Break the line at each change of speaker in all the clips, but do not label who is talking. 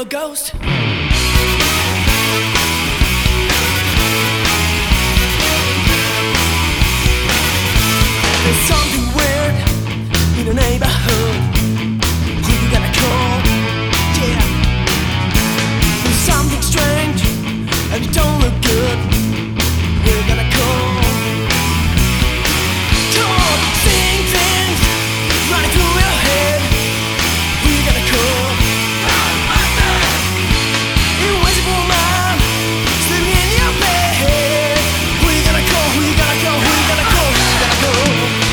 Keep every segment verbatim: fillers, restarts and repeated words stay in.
no ghost. There's something weird in the neighborhood. Who you gonna call? Yeah. There's something strange and it don't look good. Who you gonna call? Talk, sing things running through your head. Who you gonna call? Invisible man sleeping in your bed. Who you gonna call? Who you gonna call? Who you gonna call? Who you gonna call?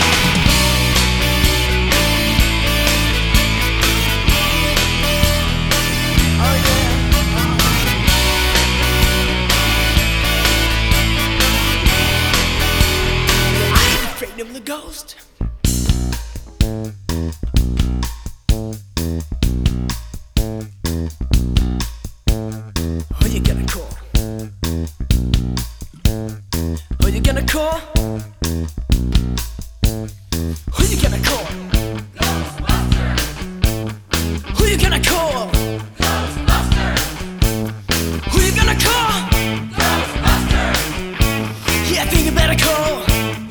Of the ghost. Who you gonna call? Who you gonna call? Who you gonna call? Ghostbusters. Who you gonna call? Ghostbusters. Who you gonna call? Ghostbusters. Yeah, I think you better call.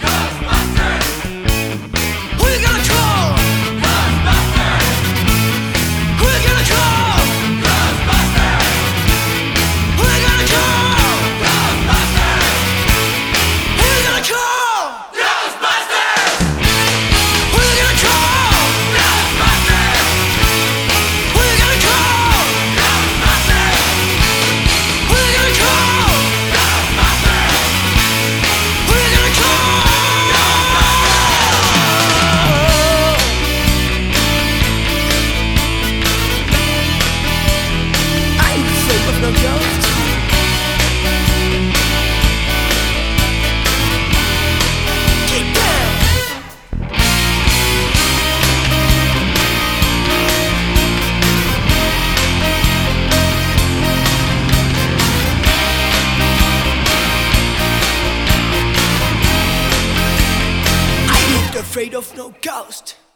No ghost. Keep down. I ain't afraid of no ghost.